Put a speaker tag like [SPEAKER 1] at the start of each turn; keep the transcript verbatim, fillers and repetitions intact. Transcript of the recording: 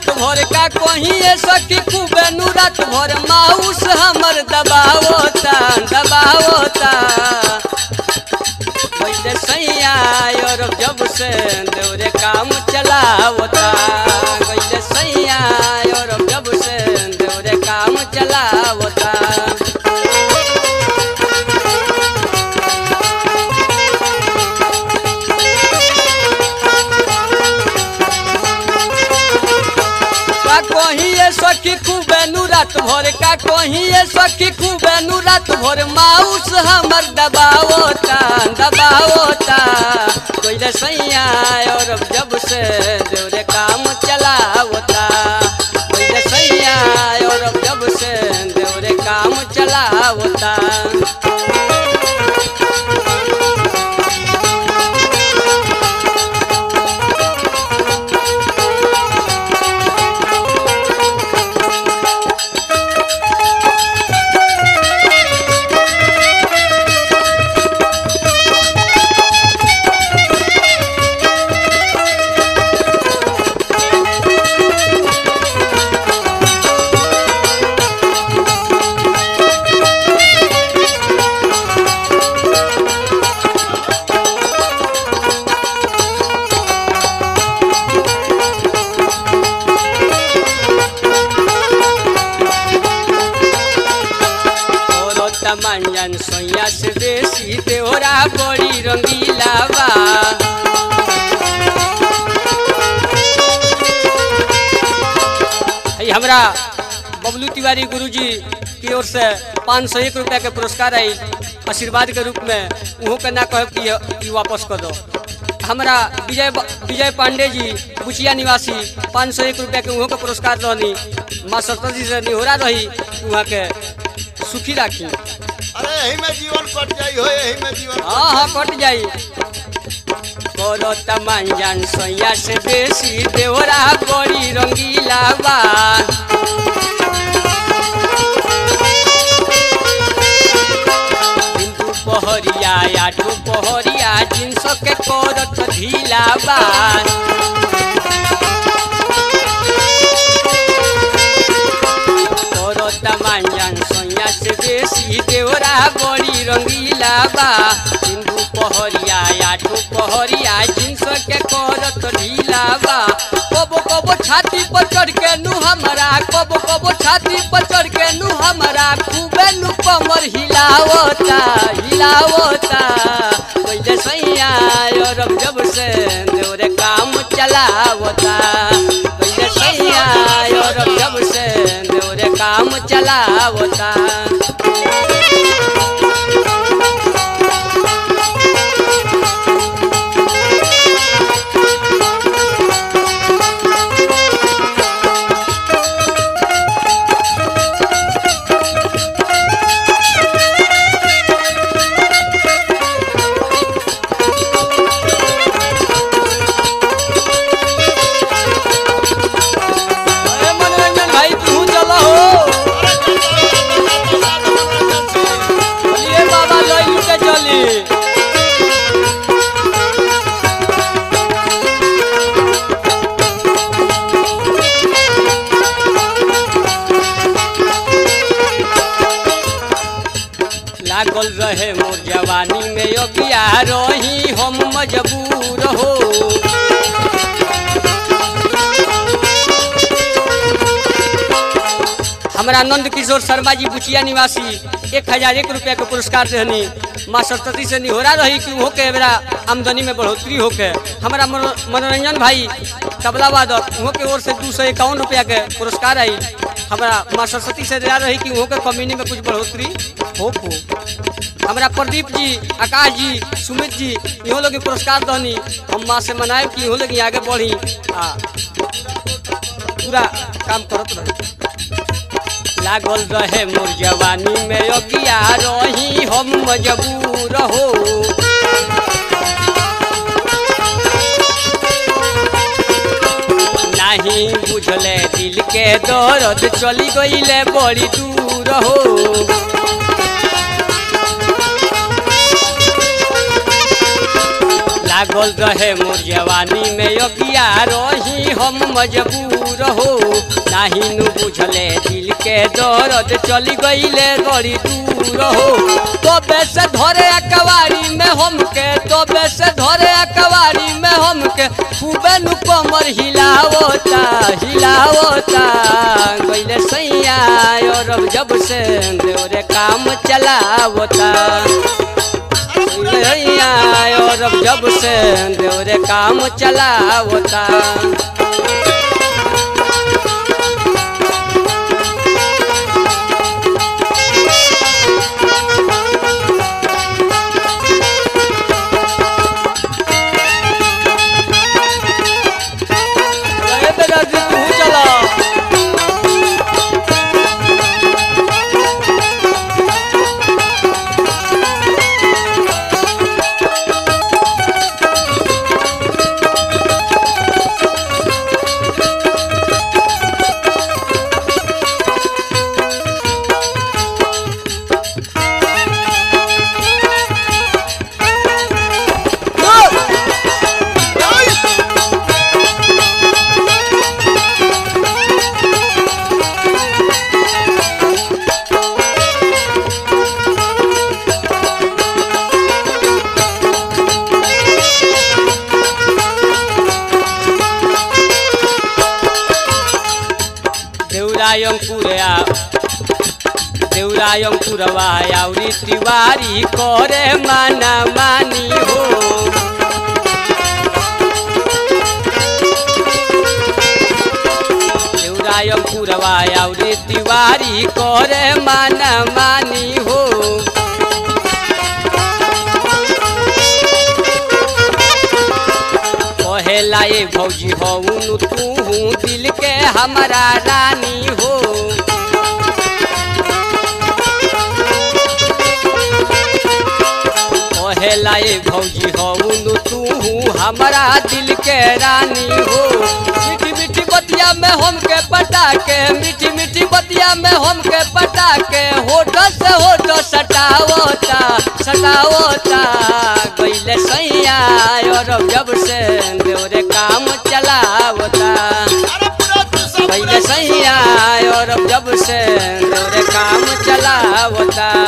[SPEAKER 1] रात भर का कहिए सखी खूबे नु रात भर माउस हमर दबावता दबावता वैसे सैया और जब से देवरे काम चलावता वैसे सैया और जब से देवरे काम चलावता कहिए सखी खूबे नु रात भर का कहिए सखी खूबे नु रात भर माउस हमर दबावता दबावता कोई सैया और जब से देवरे काम चलावता कोई सैया और जब से देवरे काम चलावता मंजन सोया से देसी देवरा बड़ी रंगीला बा हमरा बबलू तिवारी गुरुजी की ओर से पाँच सौ एक रुपया के पुरस्कार आई आशीर्वाद के रूप में उहो के ना कह कि वापस कर दो हमरा विजय विजय पांडे जी बुचिया निवासी पाँच सौ एक रुपया के उहो के पुरस्कार रहनी माँ सरस्वती से निहोरा रही वहाँ के सुखी राखी
[SPEAKER 2] अरे यही में जीवन कट जाई हो यही में जीवन
[SPEAKER 1] हाँ हाँ कट जाई करो तमंजन सोया से देसी देवरा बड़ी रंगीला बा हिंदू पहरिया आठो पहरिया जिनस के करत ढीला बा तमंजन सोया से देसी देवरा बड़ी रंगीला बा हिंदू पहरिया आठो पहरिया जिनस के करत ढीला बा कबो कबो छाती पर चढ़ के नु हमरा कबो कबो छाती पर चढ़ के नु हमरा खूबे नु कमर हिलावता हिलावता कोई सैया और जब से देवरे काम चलावता कोई सैया और जब से देवरे काम चलावता लागल रहे मोर जवानी में योगिया रही हम मजबूर हो हमारा नंद किशोर शर्मा जी बुचिया निवासी एक हजार एक रुपया के पुरस्कार देहनी माँ सरस्वती से निहोरा रही कि हो के मेरा आमदनी में बढ़ोतरी हो के हमारा मनोरंजन भाई तबला वादक वहाँ के ओर से दो सौ इक्यावन रुपया के पुरस्कार आई हमारा माँ सरस्वती से दिया रही कि वहाँ के कम्युनी में कुछ बढ़ोतरी हो हो हमारा प्रदीप जी आकाश जी सुमित जी इहो लोग पुरस्कार दहनी हम माँ से मनाए कि इहो लोग आगे बढ़ी आ पूरा काम करत रही लागल रहे मोर जवानी में योगिया रही हम मजबूर हो नहीं बुझले दिल के दर्द चली गईले बड़ी दूर हो लागल रहे मोर जवानी में अगिया रही हम मजबूर हो नाही नु बुझले दिल के दर्द चली गईले बड़ी दूर हो तबे से धरे अकवारी में हमके तबे से धरे अकवारी में हमके खूबे नु कमर हिलावता हिलावता गईले सैया और अब जब से देवरे काम चलावता और अब जब से देवरे काम चलावता देवरायम पुरवा आउरी तिवारी करे माना मानी हो देवरायम पुरवा आउरी तिवारी करे माना मानी हो कहेला ये भौजी हो तू दिल के हमारा रानी हो कहेला ये भौजी हो तू हमारा दिल के रानी हो मीठी मीठी बतिया में हमके पटा के मीठी मीठी बतिया में हमके पटा के होठ से होठ सटावता सटावता गईले सैया और जब से देवरे काम चलावता गईले सैया और जब से देवरे काम चलावता